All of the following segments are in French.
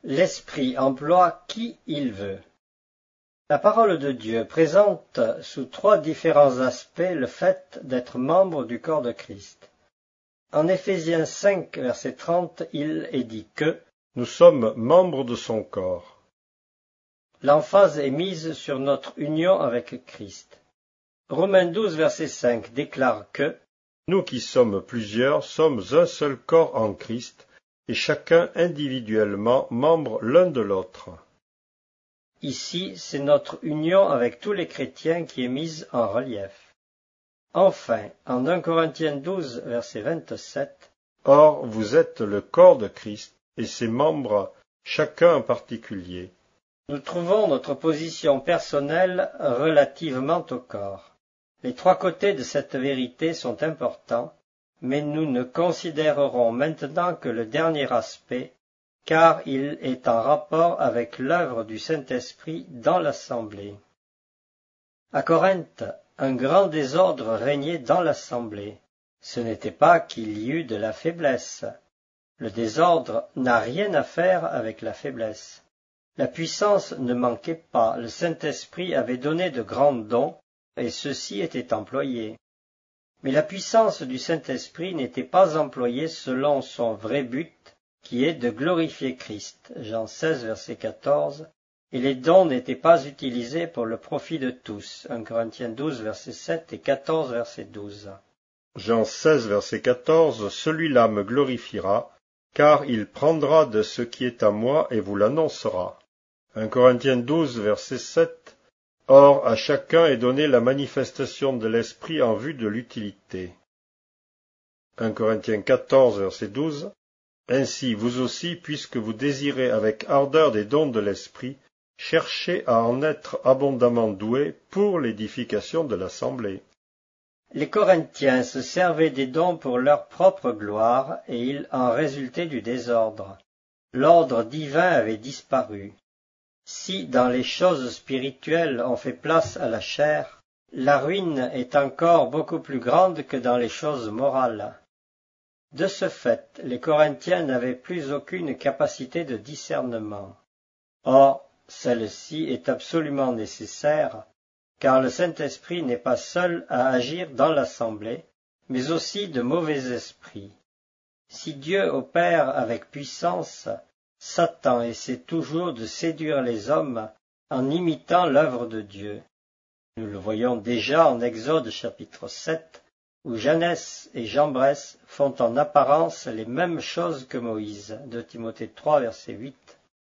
L'Esprit emploie qui il veut. La parole de Dieu présente sous trois différents aspects le fait d'être membre du corps de Christ. En Éphésiens 5, verset 30, il est dit que nous sommes membres de son corps. L'emphase est mise sur notre union avec Christ. Romains 12, verset 5 déclare que nous qui sommes plusieurs sommes un seul corps en Christ, et chacun individuellement membre l'un de l'autre. Ici, c'est notre union avec tous les chrétiens qui est mise en relief. Enfin, en 1 Corinthiens 12, verset 27, or, vous êtes le corps de Christ, et ses membres, chacun en particulier. Nous trouvons notre position personnelle relativement au corps. Les trois côtés de cette vérité sont importants, mais nous ne considérerons maintenant que le dernier aspect, car il est en rapport avec l'œuvre du Saint-Esprit dans l'Assemblée. À Corinthe, un grand désordre régnait dans l'Assemblée. Ce n'était pas qu'il y eut de la faiblesse. Le désordre n'a rien à faire avec la faiblesse. La puissance ne manquait pas, le Saint-Esprit avait donné de grands dons, et ceux-ci étaient employés. Mais la puissance du Saint-Esprit n'était pas employée selon son vrai but, qui est de glorifier Christ, Jean 16, verset 14, et les dons n'étaient pas utilisés pour le profit de tous, 1 Corinthiens 12, verset 7 et 14, verset 12. Jean 16, verset 14, celui-là me glorifiera, car il prendra de ce qui est à moi et vous l'annoncera. 1 Corinthiens 12, verset 7, or à chacun est donnée la manifestation de l'Esprit en vue de l'utilité. 1 Corinthiens 14, verset 12, ainsi vous aussi, puisque vous désirez avec ardeur des dons de l'Esprit, cherchez à en être abondamment doués pour l'édification de l'Assemblée. Les Corinthiens se servaient des dons pour leur propre gloire, et il en résultait du désordre. L'ordre divin avait disparu. Si dans les choses spirituelles on fait place à la chair, la ruine est encore beaucoup plus grande que dans les choses morales. De ce fait, les Corinthiens n'avaient plus aucune capacité de discernement. Or, celle-ci est absolument nécessaire, car le Saint-Esprit n'est pas seul à agir dans l'Assemblée, mais aussi de mauvais esprits. Si Dieu opère avec puissance, Satan essaie toujours de séduire les hommes en imitant l'œuvre de Dieu. Nous le voyons déjà en Exode chapitre 7, où Jeannès et Jambres font en apparence les mêmes choses que Moïse, 2 Timothée 3, verset 8.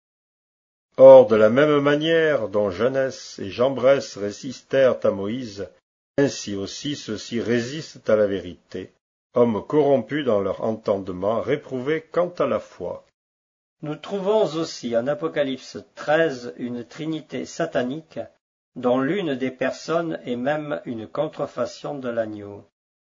Or, de la même manière dont Jeannès et Jambres résistèrent à Moïse, ainsi aussi ceux-ci résistent à la vérité, hommes corrompus dans leur entendement, réprouvés quant à la foi. Nous trouvons aussi en Apocalypse 13 une trinité satanique, dont l'une des personnes est même une contrefaçon de l'agneau.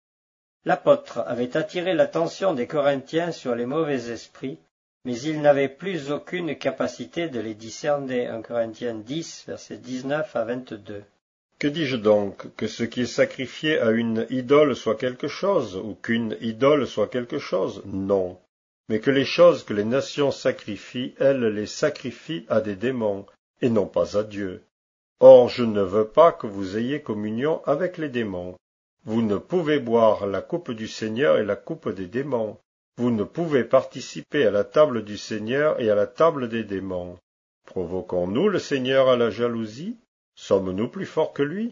L'apôtre avait attiré l'attention des Corinthiens sur les mauvais esprits, mais il n'avait plus aucune capacité de les discerner. 1 Corinthiens 10, versets 19 à 22. Que dis-je donc? Que ce qui est sacrifié à une idole soit quelque chose, ou qu'une idole soit quelque chose? Non. Mais que les choses que les nations sacrifient, elles les sacrifient à des démons, et non pas à Dieu. Or, je ne veux pas que vous ayez communion avec les démons. Vous ne pouvez boire la coupe du Seigneur et la coupe des démons. Vous ne pouvez participer à la table du Seigneur et à la table des démons. Provoquons-nous le Seigneur à la jalousie? Sommes-nous plus forts que lui?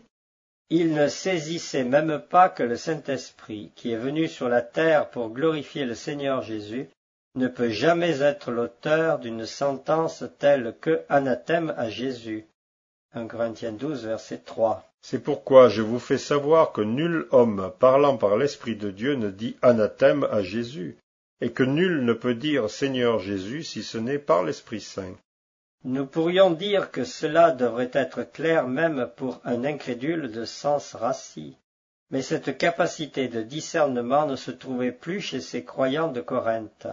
Il ne saisissait même pas que le Saint-Esprit, qui est venu sur la terre pour glorifier le Seigneur Jésus, ne peut jamais être l'auteur d'une sentence telle que anathème à Jésus. 1 Corinthiens 12, verset 3. C'est pourquoi je vous fais savoir que nul homme parlant par l'Esprit de Dieu ne dit anathème à Jésus, et que nul ne peut dire Seigneur Jésus si ce n'est par l'Esprit Saint. Nous pourrions dire que cela devrait être clair même pour un incrédule de sens rassis, mais cette capacité de discernement ne se trouvait plus chez ces croyants de Corinthe.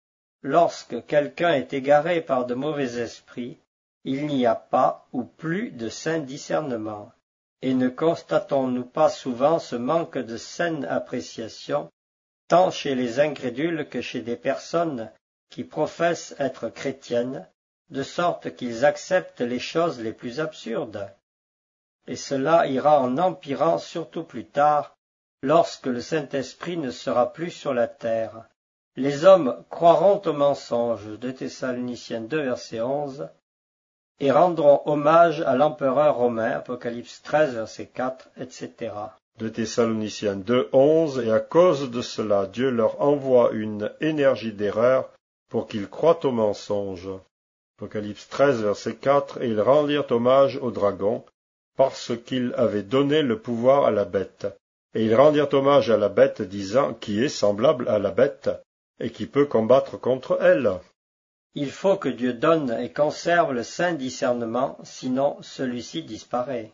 Lorsque quelqu'un est égaré par de mauvais esprits, il n'y a pas ou plus de sain discernement. Et ne constatons-nous pas souvent ce manque de saine appréciation, tant chez les incrédules que chez des personnes qui professent être chrétiennes, de sorte qu'ils acceptent les choses les plus absurdes. Et cela ira en empirant surtout plus tard, lorsque le Saint-Esprit ne sera plus sur la terre. Les hommes croiront au mensonge, 2 Thessaloniciens 2, verset 11, et rendront hommage à l'empereur romain, Apocalypse 13, verset 4, etc. 2 Thessaloniciens 2, 11, et à cause de cela, Dieu leur envoie une énergie d'erreur pour qu'ils croient au mensonge. Apocalypse 13, verset 4, et ils rendirent hommage au dragon, parce qu'il avait donné le pouvoir à la bête. Et ils rendirent hommage à la bête, disant, qui est semblable à la bête, et qui peut combattre contre elle. Il faut que Dieu donne et conserve le saint discernement, sinon celui-ci disparaît.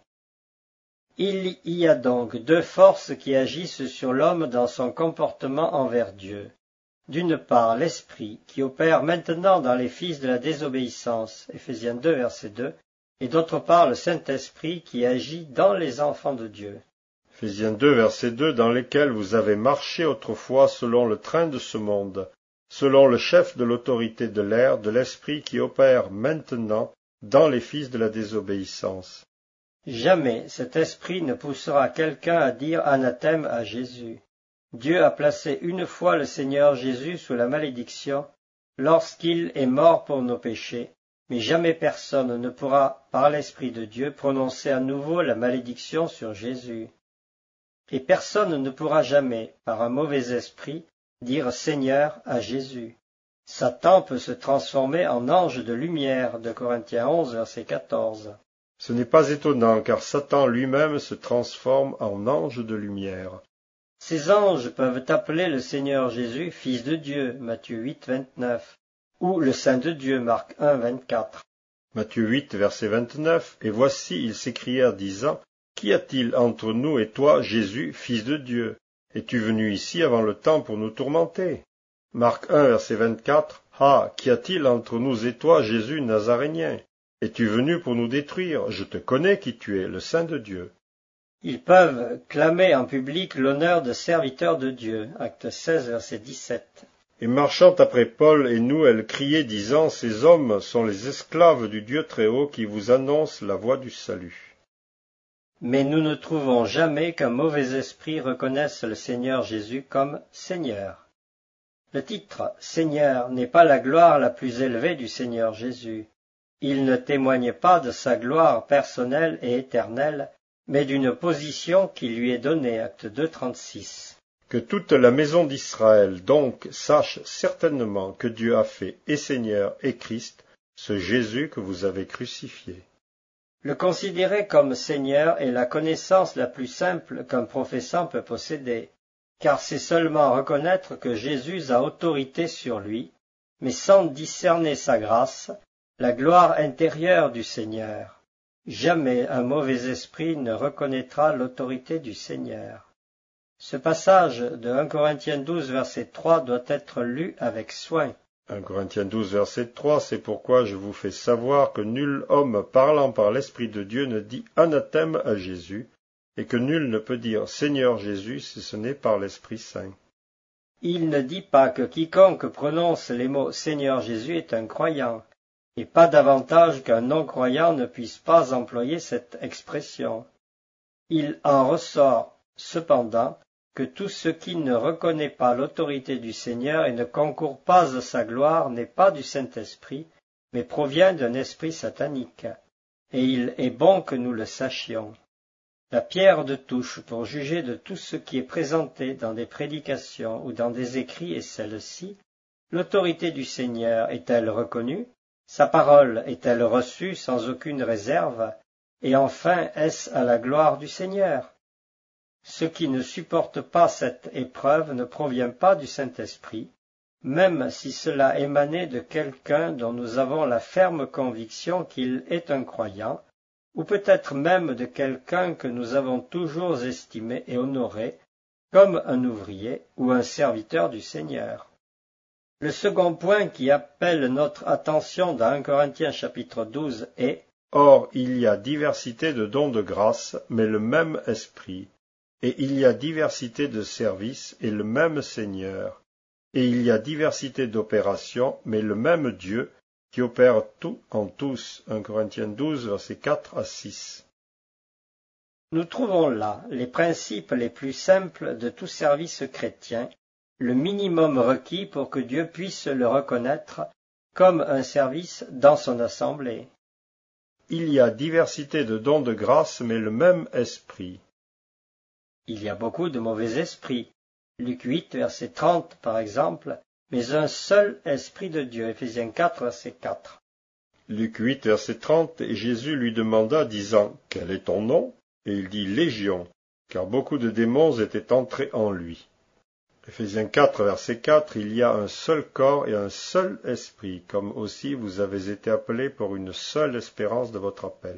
Il y a donc deux forces qui agissent sur l'homme dans son comportement envers Dieu. D'une part, l'Esprit, qui opère maintenant dans les fils de la désobéissance, Éphésiens 2, verset 2, et d'autre part, le Saint-Esprit, qui agit dans les enfants de Dieu. Éphésiens 2, verset 2, dans lesquels vous avez marché autrefois selon le train de ce monde, selon le chef de l'autorité de l'air, de l'Esprit qui opère maintenant dans les fils de la désobéissance. Jamais cet esprit ne poussera quelqu'un à dire anathème à Jésus. Dieu a placé une fois le Seigneur Jésus sous la malédiction lorsqu'il est mort pour nos péchés, mais jamais personne ne pourra, par l'Esprit de Dieu, prononcer à nouveau la malédiction sur Jésus. Et personne ne pourra jamais, par un mauvais esprit, dire Seigneur à Jésus. Satan peut se transformer en ange de lumière, de Corinthiens 11, verset 14. Ce n'est pas étonnant, car Satan lui-même se transforme en ange de lumière. Ces anges peuvent appeler le Seigneur Jésus Fils de Dieu, Matthieu 8, 29, ou le Saint de Dieu, Marc 1, 24. Matthieu 8, verset 29, et voici, ils s'écrièrent, disant, Qu'y a-t-il entre nous et toi, Jésus, Fils de Dieu? Es-tu venu ici avant le temps pour nous tourmenter? Marc 1, verset 24, Ah, qu'y a-t-il entre nous et toi, Jésus, Nazarénien? Es-tu venu pour nous détruire? Je te connais qui tu es, le Saint de Dieu. Ils peuvent clamer en public l'honneur de serviteurs de Dieu, Acte 16, verset 17. Et marchant après Paul et nous, elle criait, disant, Ces hommes sont les esclaves du Dieu Très-Haut qui vous annoncent la voie du salut. Mais nous ne trouvons jamais qu'un mauvais esprit reconnaisse le Seigneur Jésus comme Seigneur. Le titre Seigneur n'est pas la gloire la plus élevée du Seigneur Jésus. Il ne témoigne pas de sa gloire personnelle et éternelle, mais d'une position qui lui est donnée, Acte 2, 36. Que toute la maison d'Israël donc sache certainement que Dieu a fait et Seigneur et Christ, ce Jésus que vous avez crucifié. Le considérer comme Seigneur est la connaissance la plus simple qu'un professant peut posséder, car c'est seulement reconnaître que Jésus a autorité sur lui, mais sans discerner sa grâce, la gloire intérieure du Seigneur. Jamais un mauvais esprit ne reconnaîtra l'autorité du Seigneur. Ce passage de 1 Corinthiens 12, verset 3 doit être lu avec soin. 1 Corinthiens 12, verset 3, c'est pourquoi je vous fais savoir que nul homme parlant par l'Esprit de Dieu ne dit anathème à Jésus, et que nul ne peut dire Seigneur Jésus si ce n'est par l'Esprit Saint. Il ne dit pas que quiconque prononce les mots Seigneur Jésus est un croyant, et pas davantage qu'un non-croyant ne puisse pas employer cette expression. Il en ressort, cependant, que tout ce qui ne reconnaît pas l'autorité du Seigneur et ne concourt pas à sa gloire n'est pas du Saint-Esprit, mais provient d'un esprit satanique. Et il est bon que nous le sachions. La pierre de touche pour juger de tout ce qui est présenté dans des prédications ou dans des écrits est celle-ci. L'autorité du Seigneur est-elle reconnue? Sa parole est-elle reçue sans aucune réserve? Et enfin, est-ce à la gloire du Seigneur? Ce qui ne supporte pas cette épreuve ne provient pas du Saint-Esprit, même si cela émanait de quelqu'un dont nous avons la ferme conviction qu'il est un croyant, ou peut-être même de quelqu'un que nous avons toujours estimé et honoré comme un ouvrier ou un serviteur du Seigneur. Le second point qui appelle notre attention dans 1 Corinthiens chapitre 12 est « Or, il y a diversité de dons de grâce, mais le même Esprit. Et il y a diversité de services, et le même Seigneur. Et il y a diversité d'opérations, mais le même Dieu, qui opère tout en tous. 1 Corinthiens 12, versets 4 à 6. Nous trouvons là les principes les plus simples de tout service chrétien, le minimum requis pour que Dieu puisse le reconnaître comme un service dans son assemblée. Il y a diversité de dons de grâce, mais le même esprit. Il y a beaucoup de mauvais esprits. Luc 8, verset 30, par exemple, mais un seul esprit de Dieu. Éphésiens 4, verset 4. Luc 8, verset 30, et Jésus lui demanda, disant, « Quel est ton nom ?» Et il dit, « Légion », car beaucoup de démons étaient entrés en lui. Éphésiens 4, verset 4, il y a un seul corps et un seul esprit, comme aussi vous avez été appelés pour une seule espérance de votre appel.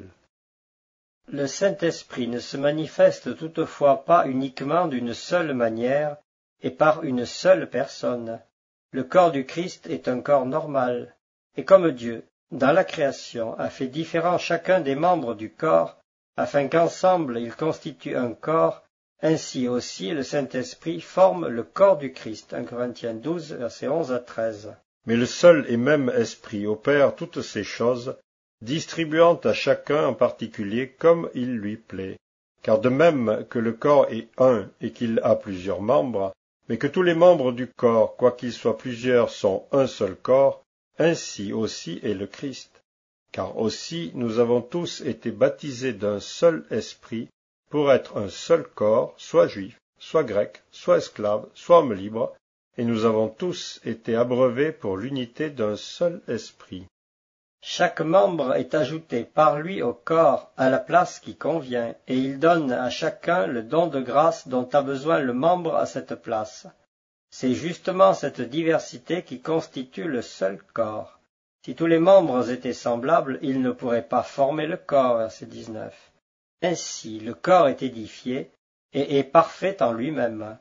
Le Saint-Esprit ne se manifeste toutefois pas uniquement d'une seule manière et par une seule personne. Le corps du Christ est un corps normal, et comme Dieu, dans la création, a fait différent chacun des membres du corps, afin qu'ensemble ils constituent un corps, ainsi aussi le Saint-Esprit forme le corps du Christ. 1 Corinthiens 12, versets 11 à 13. Mais le seul et même Esprit opère toutes ces choses, distribuant à chacun en particulier comme il lui plaît. Car de même que le corps est un et qu'il a plusieurs membres, mais que tous les membres du corps, quoiqu'ils soient plusieurs, sont un seul corps, ainsi aussi est le Christ. Car aussi nous avons tous été baptisés d'un seul esprit pour être un seul corps, soit juif, soit grec, soit esclave, soit homme libre, et nous avons tous été abreuvés pour l'unité d'un seul esprit. Chaque membre est ajouté par lui au corps à la place qui convient, et il donne à chacun le don de grâce dont a besoin le membre à cette place. C'est justement cette diversité qui constitue le seul corps. Si tous les membres étaient semblables, ils ne pourraient pas former le corps, verset 19. Ainsi, le corps est édifié et est parfait en lui-même.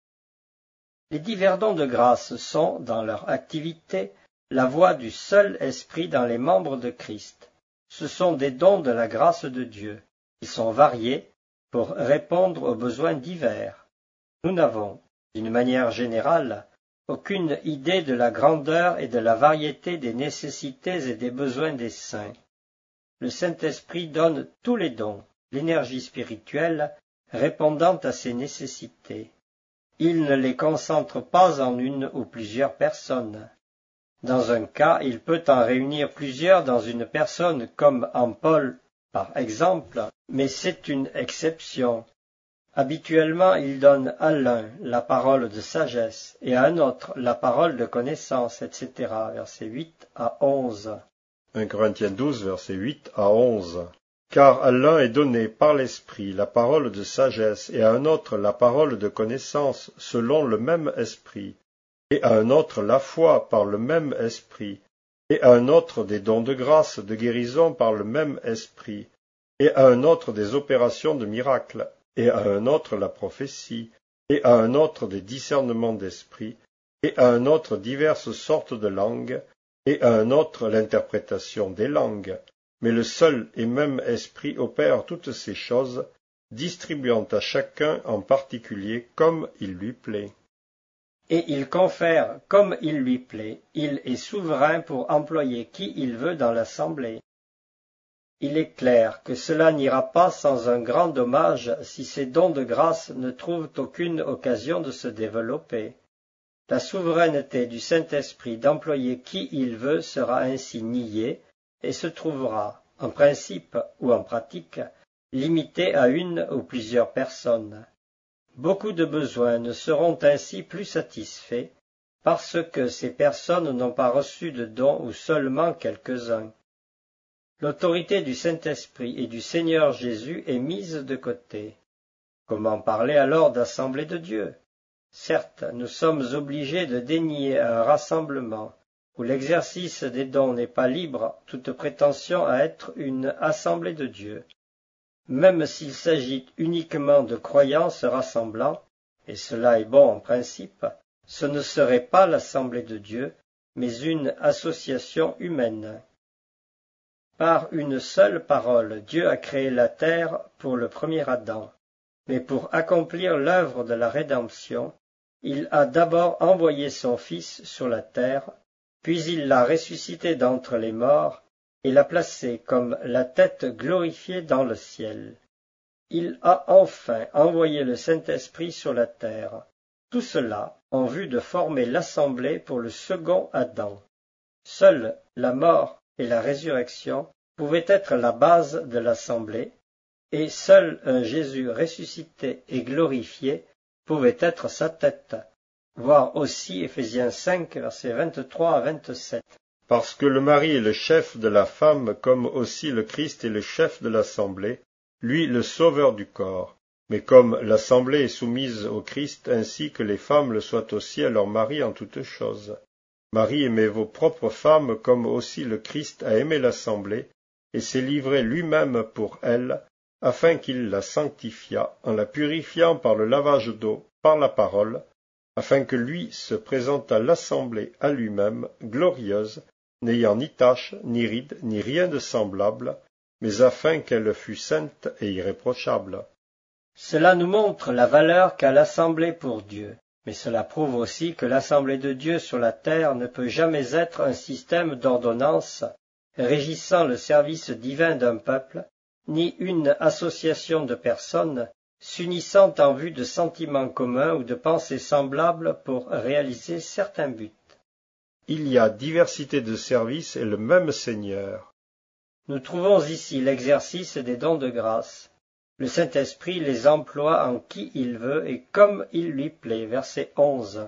Les divers dons de grâce sont, dans leur activité, la voix du seul esprit dans les membres de Christ. Ce sont des dons de la grâce de Dieu. Ils sont variés pour répondre aux besoins divers. Nous n'avons, d'une manière générale, aucune idée de la grandeur et de la variété des nécessités et des besoins des saints. Le Saint-Esprit donne tous les dons, l'énergie spirituelle répondant à ces nécessités. Il ne les concentre pas en une ou plusieurs personnes. Dans un cas, il peut en réunir plusieurs dans une personne, comme en Paul, par exemple, mais c'est une exception. Habituellement, il donne à l'un la parole de sagesse et à un autre la parole de connaissance, etc. Versets 8 à 11. 1 Corinthiens 12, versets 8 à 11. Car à l'un est donné par l'Esprit la parole de sagesse, et à un autre la parole de connaissance, selon le même Esprit, et à un autre la foi par le même Esprit, et à un autre des dons de grâce, de guérison par le même Esprit, et à un autre des opérations de miracles, et à un autre la prophétie, et à un autre des discernements d'esprit, et à un autre diverses sortes de langues, et à un autre l'interprétation des langues. Mais le seul et même Esprit opère toutes ces choses, distribuant à chacun en particulier comme il lui plaît. Et il confère comme il lui plaît, il est souverain pour employer qui il veut dans l'assemblée. Il est clair que cela n'ira pas sans un grand dommage si ces dons de grâce ne trouvent aucune occasion de se développer. La souveraineté du Saint-Esprit d'employer qui il veut sera ainsi niée et se trouvera, en principe ou en pratique, limitée à une ou plusieurs personnes. Beaucoup de besoins ne seront ainsi plus satisfaits parce que ces personnes n'ont pas reçu de dons ou seulement quelques-uns. L'autorité du Saint-Esprit et du Seigneur Jésus est mise de côté. Comment parler alors d'assemblée de Dieu? Certes, nous sommes obligés de dénier un rassemblement où l'exercice des dons n'est pas libre, toute prétention à être une assemblée de Dieu. Même s'il s'agit uniquement de croyants se rassemblant, et cela est bon en principe, ce ne serait pas l'assemblée de Dieu, mais une association humaine. Par une seule parole, Dieu a créé la terre pour le premier Adam, mais pour accomplir l'œuvre de la rédemption, il a d'abord envoyé son Fils sur la terre puis il l'a ressuscité d'entre les morts et l'a placé comme la tête glorifiée dans le ciel. Il a enfin envoyé le Saint-Esprit sur la terre, tout cela en vue de former l'assemblée pour le second Adam. Seule la mort et la résurrection pouvaient être la base de l'assemblée, et seul un Jésus ressuscité et glorifié pouvait être sa tête. Voir aussi Éphésiens 5, versets 23 à 27. Parce que le mari est le chef de la femme, comme aussi le Christ est le chef de l'assemblée, lui le sauveur du corps. Mais comme l'assemblée est soumise au Christ, ainsi que les femmes le soient aussi à leur mari en toutes choses. Marie, aimez vos propres femmes, comme aussi le Christ a aimé l'assemblée, et s'est livré lui-même pour elle, afin qu'il la sanctifiât, en la purifiant par le lavage d'eau, par la parole, afin que lui se présentât l'assemblée à lui-même, glorieuse, n'ayant ni tache, ni ride, ni rien de semblable, mais afin qu'elle fût sainte et irréprochable. Cela nous montre la valeur qu'a l'assemblée pour Dieu, mais cela prouve aussi que l'assemblée de Dieu sur la terre ne peut jamais être un système d'ordonnances régissant le service divin d'un peuple, ni une association de personnes s'unissant en vue de sentiments communs ou de pensées semblables pour réaliser certains buts. Il y a diversité de services et le même Seigneur. Nous trouvons ici l'exercice des dons de grâce. Le Saint-Esprit les emploie en qui il veut et comme il lui plaît. Verset 11.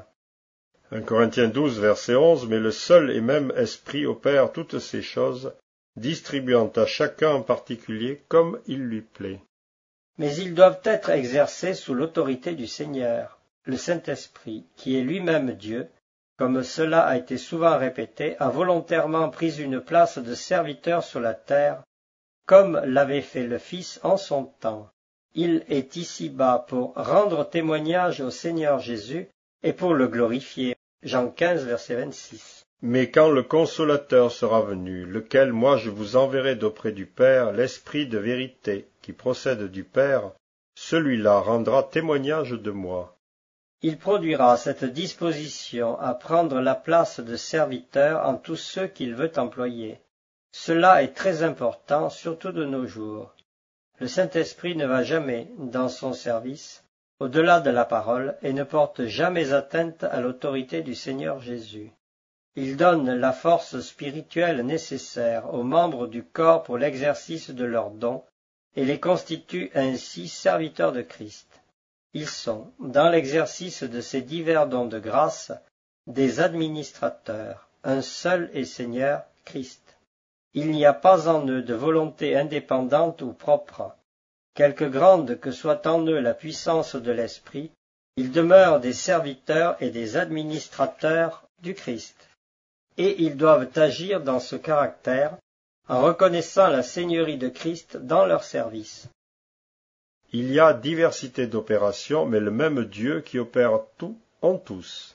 1 Corinthiens 12, verset 11, mais le seul et même Esprit opère toutes ces choses, distribuant à chacun en particulier comme il lui plaît. Mais ils doivent être exercés sous l'autorité du Seigneur, le Saint-Esprit, qui est lui-même Dieu, comme cela a été souvent répété, a volontairement pris une place de serviteur sur la terre, comme l'avait fait le Fils en son temps. Il est ici-bas pour rendre témoignage au Seigneur Jésus et pour le glorifier. Jean 15, verset 26. Mais quand le Consolateur sera venu, lequel moi je vous enverrai d'auprès du Père, l'Esprit de vérité, qui procède du Père, celui-là rendra témoignage de moi. Il produira cette disposition à prendre la place de serviteur en tous ceux qu'il veut employer. Cela est très important, surtout de nos jours. Le Saint-Esprit ne va jamais, dans son service, au-delà de la parole, et ne porte jamais atteinte à l'autorité du Seigneur Jésus. Il donne la force spirituelle nécessaire aux membres du corps pour l'exercice de leurs dons, et les constitue ainsi serviteurs de Christ. Ils sont, dans l'exercice de ces divers dons de grâce, des administrateurs, un seul et Seigneur, Christ. Il n'y a pas en eux de volonté indépendante ou propre. Quelque grande que soit en eux la puissance de l'Esprit, ils demeurent des serviteurs et des administrateurs du Christ. Et ils doivent agir dans ce caractère en reconnaissant la Seigneurie de Christ dans leur service. Il y a diversité d'opérations, mais le même Dieu qui opère tout en tous.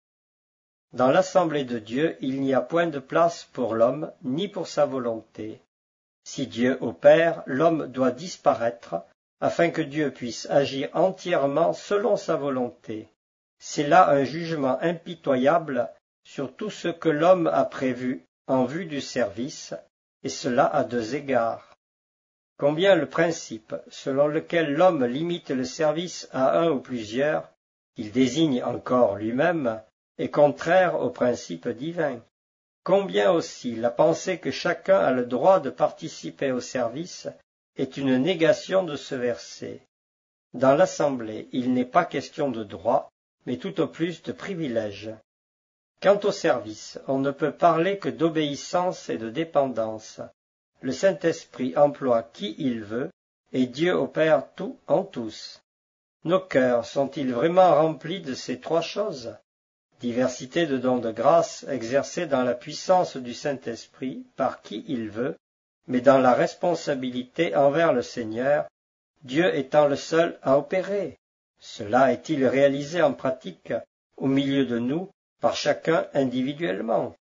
Dans l'assemblée de Dieu, il n'y a point de place pour l'homme, ni pour sa volonté. Si Dieu opère, l'homme doit disparaître, afin que Dieu puisse agir entièrement selon sa volonté. C'est là un jugement impitoyable sur tout ce que l'homme a prévu en vue du service, et cela à deux égards. Combien le principe selon lequel l'homme limite le service à un ou plusieurs, qu'il désigne encore lui-même, est contraire au principe divin. Combien aussi la pensée que chacun a le droit de participer au service est une négation de ce verset. Dans l'assemblée, il n'est pas question de droit, mais tout au plus de privilège. Quant au service, on ne peut parler que d'obéissance et de dépendance. Le Saint-Esprit emploie qui il veut, et Dieu opère tout en tous. Nos cœurs sont-ils vraiment remplis de ces trois choses? Diversité de dons de grâce exercés dans la puissance du Saint-Esprit par qui il veut, mais dans la responsabilité envers le Seigneur, Dieu étant le seul à opérer. Cela est-il réalisé en pratique au milieu de nous, par chacun individuellement?